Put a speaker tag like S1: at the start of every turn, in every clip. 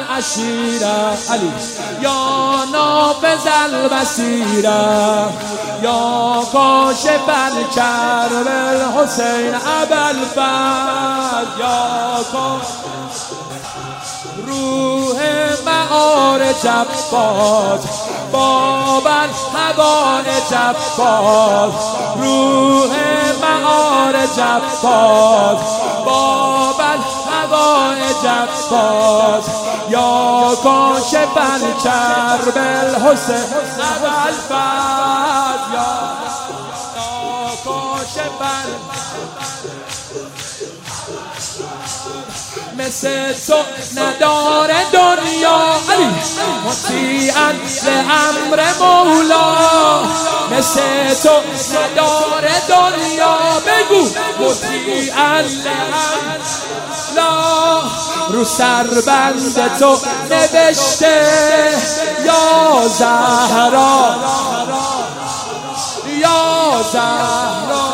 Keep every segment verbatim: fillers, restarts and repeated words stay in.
S1: العشیره علی یا نافذ البصیره یا کاشف الکرب الحسین ابوالفضل یا روح معارج عباس باب الحوائج عباس روح معارج عباس باب الحوائج عباس یا کاشف الکرب الحسین ابوالفضل یا کاشف مثل تو نداره دنیا علی مطیعاً لامر مولا مثل تو نداره دنیا بگو مطیعاً لامر لا رو سربند تو نوشته یا زهرا یا زهرا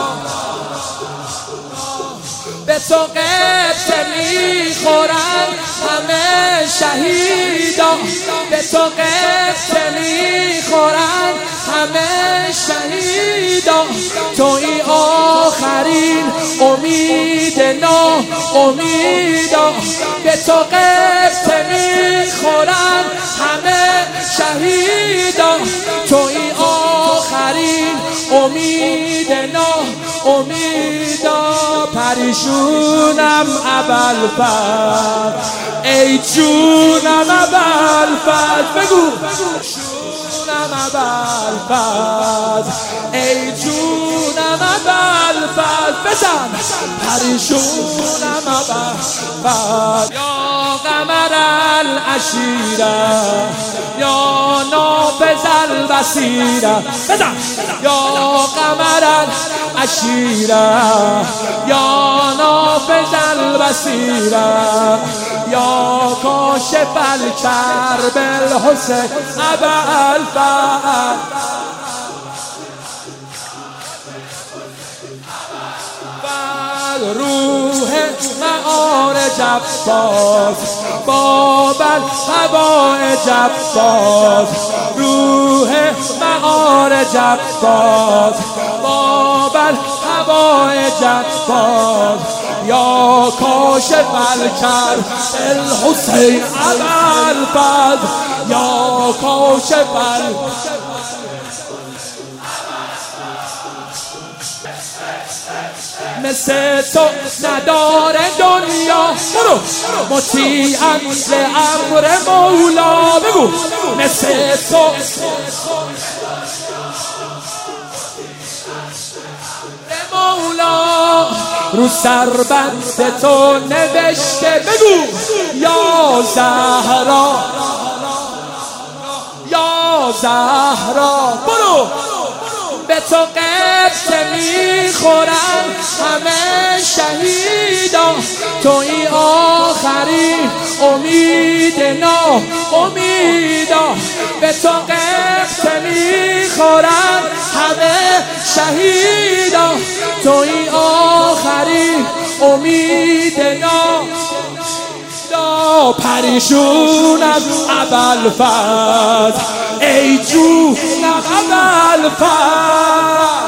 S1: به تو قبطه میخورن همه شهیدا به تو قبطه میخورن همه شهیدا توی آخرین امید نا امیدا به تو قبطه میخورن همه شهیدا توی آخرین امید نا امیدا پریشونم ابوالفضل ای جونم ابوالفضل بگو جونم ابوالفضل ای جونم ابوالفضل بزن پریشونم ابوالفضل یا قمر العشیره یا نافذ البصیره بزن یا قمر العشیره یا نافذ البصیره یا کاشف الکرب الحسین ابوالفضل روح معارج عباس باب الحوائج عباس روح معارج عباس باب الحوائج عباس یا کاشف الکرب الحسین ابوالفضل یا کاشف الکرب مثل تو نداره دنیا برو مطیعاً لامر مولا بگو مثل تو مولا رو سربند تو نوشته بگو یا زهرا یا زهرا برو به تو قبطه میخورن همه شهیدا توی آخری امید نا امیدا به تو قبطه میخورن همه شهیدا توی آخری امید نا پریشونم ابوالفضل ای جونم ابوالفضل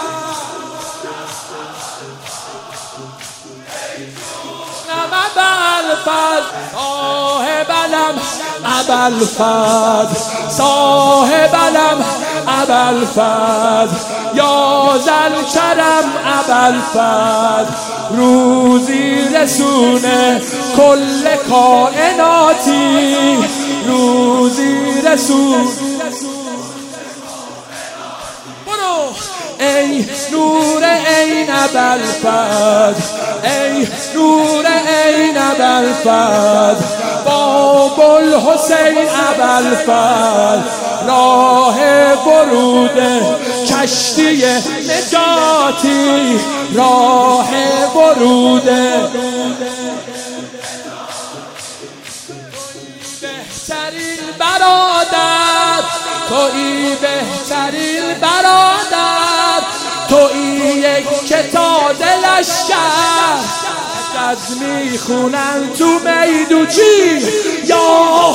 S1: صاحب علم ابوالفضل صاحب علم ابوالفضل یا ذوالکرم ابوالفضل روزی رسونه کل کائناتی روزی رسون برو ای نور عین ابوالفضل ای نور عین ابوالفضل باب الحسین ابوالفضل راه ورود کشتی نجاتی راه ورود بهترین برادر تویی بهترین برادر تویی یک کتاب لشکر از میخونن تو میدوچی یا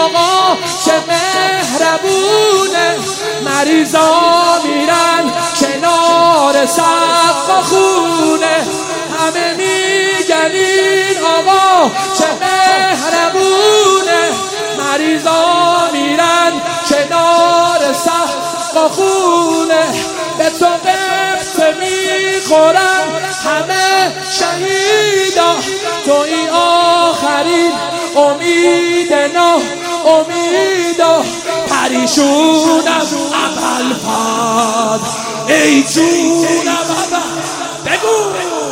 S1: آقا چه مهربونه، مریضا میرن کنار سقف خونه، همه میگن این آقا چه مهربونه، مریضا میرن کنار سقف خونه، به تو قبطه میخورن همه شهیدا، توی آخرین امید نه امیدا، پریشونم ابوالفضل ای جونم ابوالفضل، بگو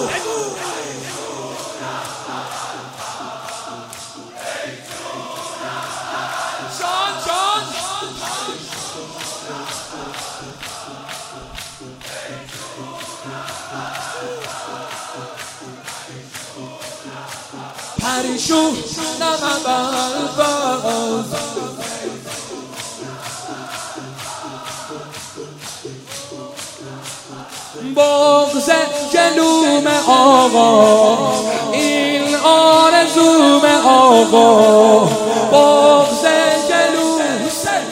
S1: پریشونم ابوالفضل، بغض جلوم آقا این آرزوم آقا، بغض جلوم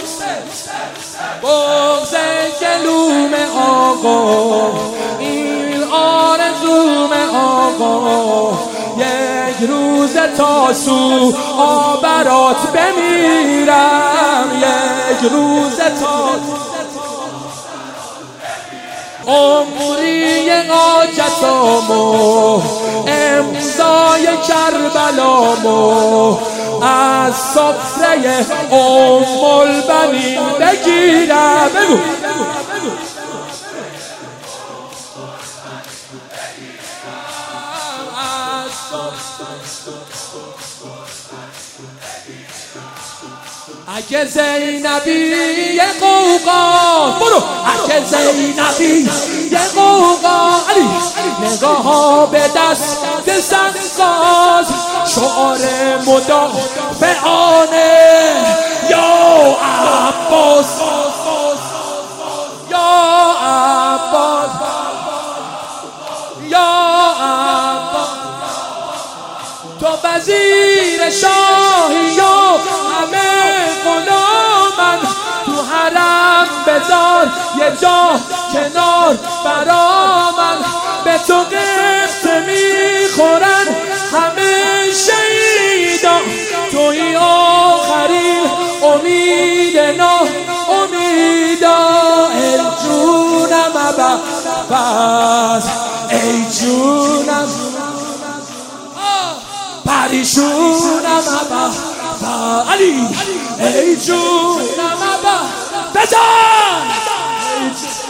S1: بغض جلوم آقا این آرزوم آقا، یک روز تاسو آبرات بمیرم، یک روز تاسو عمری حاجتامو امضای کربلامو از سفره ام البنین بگیرم، بگو اگه زینبی یه قوقا، برو اگه زینبی یه قوقا، علی نگاه ها به دست سنگساز، شعار مدافعانه یا عباس یا عباس یا عباس، تو وزیر شاهی یا همه غلامن، تو حرم بذار یه جا کنار برا من، به تو قبطه میخورن همه شهیدا، توی آخرین امید نه امیدا، ای جونم ابوالفضل ای جونم پریشونم ابوالفضل، علی ای جونم ابوالفضل بزن.